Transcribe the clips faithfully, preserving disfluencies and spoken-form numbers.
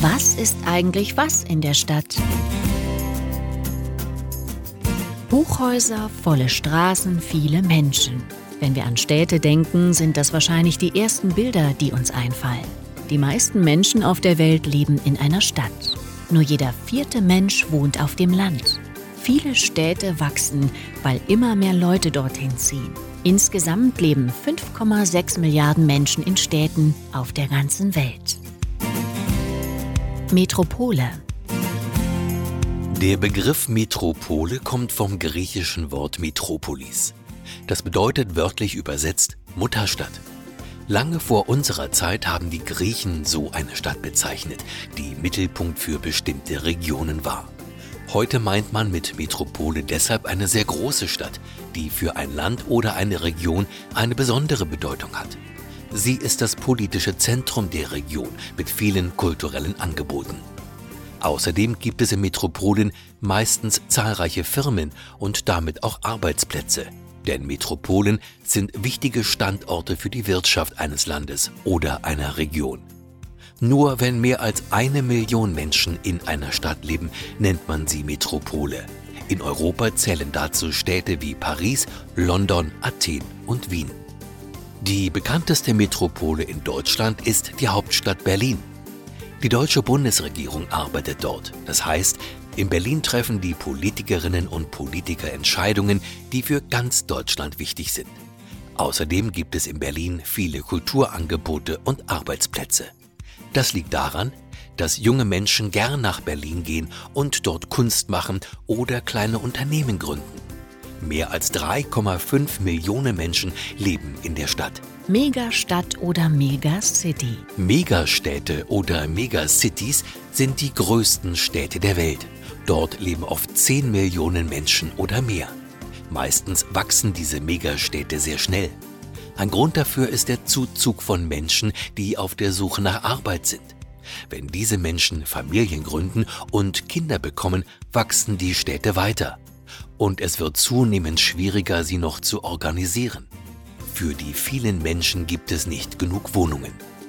Was ist eigentlich was in der Stadt? Hochhäuser, volle Straßen, viele Menschen. Wenn wir an Städte denken, sind das wahrscheinlich die ersten Bilder, die uns einfallen. Die meisten Menschen auf der Welt leben in einer Stadt. Nur jeder vierte Mensch wohnt auf dem Land. Viele Städte wachsen, weil immer mehr Leute dorthin ziehen. Insgesamt leben fünf Komma sechs Milliarden Menschen in Städten auf der ganzen Welt. Metropole. Der Begriff Metropole kommt vom griechischen Wort Metropolis. Das bedeutet wörtlich übersetzt Mutterstadt. Lange vor unserer Zeit haben die Griechen so eine Stadt bezeichnet, die Mittelpunkt für bestimmte Regionen war. Heute meint man mit Metropole deshalb eine sehr große Stadt, die für ein Land oder eine Region eine besondere Bedeutung hat. Sie ist das politische Zentrum der Region mit vielen kulturellen Angeboten. Außerdem gibt es in Metropolen meistens zahlreiche Firmen und damit auch Arbeitsplätze. Denn Metropolen sind wichtige Standorte für die Wirtschaft eines Landes oder einer Region. Nur wenn mehr als eine Million Menschen in einer Stadt leben, nennt man sie Metropole. In Europa zählen dazu Städte wie Paris, London, Athen und Wien. Die bekannteste Metropole in Deutschland ist die Hauptstadt Berlin. Die deutsche Bundesregierung arbeitet dort. Das heißt, in Berlin treffen die Politikerinnen und Politiker Entscheidungen, die für ganz Deutschland wichtig sind. Außerdem gibt es in Berlin viele Kulturangebote und Arbeitsplätze. Das liegt daran, dass junge Menschen gern nach Berlin gehen und dort Kunst machen oder kleine Unternehmen gründen. Mehr als drei Komma fünf Millionen Menschen leben in der Stadt. Megastadt oder Megacity. Megastädte oder Megacities sind die größten Städte der Welt. Dort leben oft zehn Millionen Menschen oder mehr. Meistens wachsen diese Megastädte sehr schnell. Ein Grund dafür ist der Zuzug von Menschen, die auf der Suche nach Arbeit sind. Wenn diese Menschen Familien gründen und Kinder bekommen, wachsen die Städte weiter. Und es wird zunehmend schwieriger, sie noch zu organisieren. Für die vielen Menschen gibt es nicht genug Wohnungen.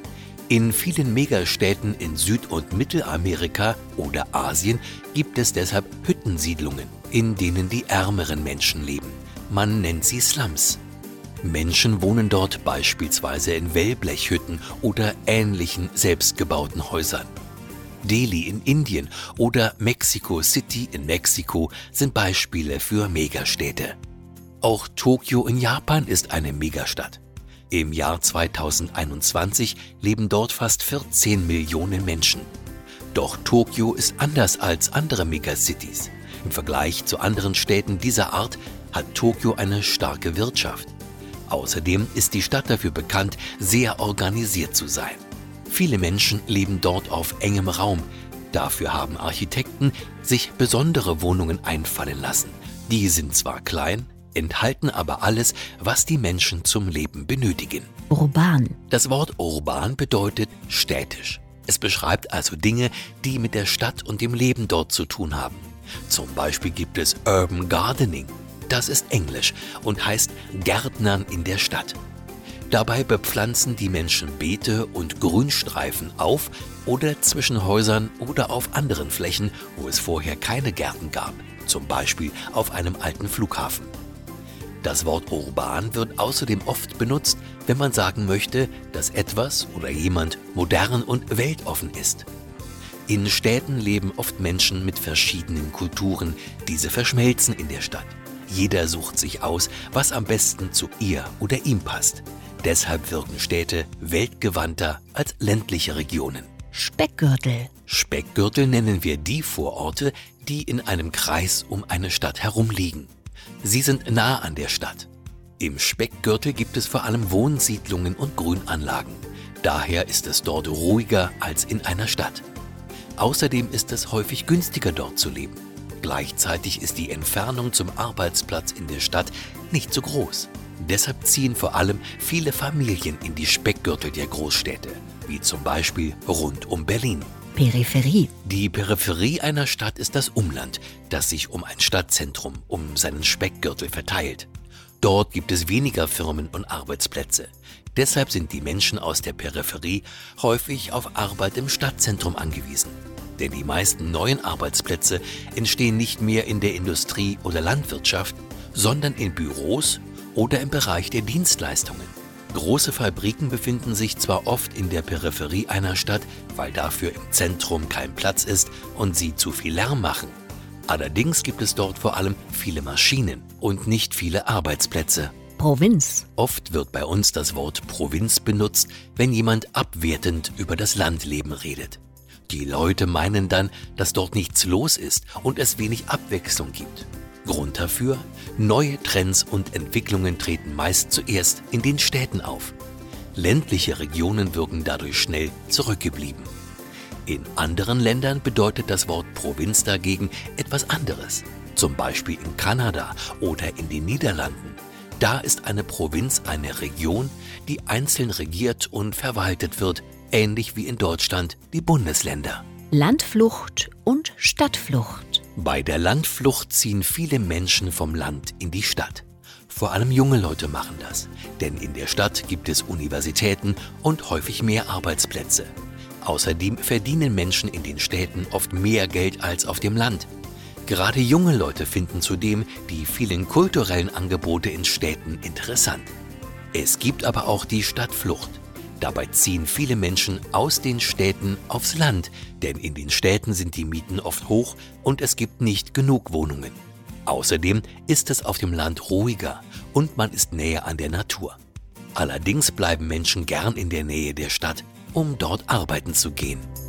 In vielen Megastädten in Süd- und Mittelamerika oder Asien gibt es deshalb Hüttensiedlungen, in denen die ärmeren Menschen leben. Man nennt sie Slums. Menschen wohnen dort beispielsweise in Wellblechhütten oder ähnlichen selbstgebauten Häusern. Delhi in Indien oder Mexico City in Mexiko sind Beispiele für Megastädte. Auch Tokio in Japan ist eine Megastadt. Im Jahr zweitausendeinundzwanzig leben dort fast vierzehn Millionen Menschen. Doch Tokio ist anders als andere Megacities. Im Vergleich zu anderen Städten dieser Art hat Tokio eine starke Wirtschaft. Außerdem ist die Stadt dafür bekannt, sehr organisiert zu sein. Viele Menschen leben dort auf engem Raum. Dafür haben Architekten sich besondere Wohnungen einfallen lassen. Die sind zwar klein, enthalten aber alles, was die Menschen zum Leben benötigen. Urban. Das Wort urban bedeutet städtisch. Es beschreibt also Dinge, die mit der Stadt und dem Leben dort zu tun haben. Zum Beispiel gibt es Urban Gardening. Das ist Englisch und heißt Gärtnern in der Stadt. Dabei bepflanzen die Menschen Beete und Grünstreifen auf oder zwischen Häusern oder auf anderen Flächen, wo es vorher keine Gärten gab, zum Beispiel auf einem alten Flughafen. Das Wort urban wird außerdem oft benutzt, wenn man sagen möchte, dass etwas oder jemand modern und weltoffen ist. In Städten leben oft Menschen mit verschiedenen Kulturen, diese verschmelzen in der Stadt. Jeder sucht sich aus, was am besten zu ihr oder ihm passt. Deshalb wirken Städte weltgewandter als ländliche Regionen. Speckgürtel. Speckgürtel nennen wir die Vororte, die in einem Kreis um eine Stadt herum liegen. Sie sind nah an der Stadt. Im Speckgürtel gibt es vor allem Wohnsiedlungen und Grünanlagen. Daher ist es dort ruhiger als in einer Stadt. Außerdem ist es häufig günstiger, dort zu leben. Gleichzeitig ist die Entfernung zum Arbeitsplatz in der Stadt nicht so groß. Deshalb ziehen vor allem viele Familien in die Speckgürtel der Großstädte, wie zum Beispiel rund um Berlin. Peripherie. Die Peripherie einer Stadt ist das Umland, das sich um ein Stadtzentrum, um seinen Speckgürtel verteilt. Dort gibt es weniger Firmen und Arbeitsplätze. Deshalb sind die Menschen aus der Peripherie häufig auf Arbeit im Stadtzentrum angewiesen. Denn die meisten neuen Arbeitsplätze entstehen nicht mehr in der Industrie oder Landwirtschaft, sondern in Büros oder im Bereich der Dienstleistungen. Große Fabriken befinden sich zwar oft in der Peripherie einer Stadt, weil dafür im Zentrum kein Platz ist und sie zu viel Lärm machen. Allerdings gibt es dort vor allem viele Maschinen und nicht viele Arbeitsplätze. Provinz. Oft wird bei uns das Wort Provinz benutzt, wenn jemand abwertend über das Landleben redet. Die Leute meinen dann, dass dort nichts los ist und es wenig Abwechslung gibt. Grund dafür: neue Trends und Entwicklungen treten meist zuerst in den Städten auf. Ländliche Regionen wirken dadurch schnell zurückgeblieben. In anderen Ländern bedeutet das Wort Provinz dagegen etwas anderes. Zum Beispiel in Kanada oder in den Niederlanden. Da ist eine Provinz eine Region, die einzeln regiert und verwaltet wird, ähnlich wie in Deutschland die Bundesländer. Landflucht und Stadtflucht. Bei der Landflucht ziehen viele Menschen vom Land in die Stadt. Vor allem junge Leute machen das, denn in der Stadt gibt es Universitäten und häufig mehr Arbeitsplätze. Außerdem verdienen Menschen in den Städten oft mehr Geld als auf dem Land. Gerade junge Leute finden zudem die vielen kulturellen Angebote in Städten interessant. Es gibt aber auch die Stadtflucht. Dabei ziehen viele Menschen aus den Städten aufs Land, denn in den Städten sind die Mieten oft hoch und es gibt nicht genug Wohnungen. Außerdem ist es auf dem Land ruhiger und man ist näher an der Natur. Allerdings bleiben Menschen gern in der Nähe der Stadt, um dort arbeiten zu gehen.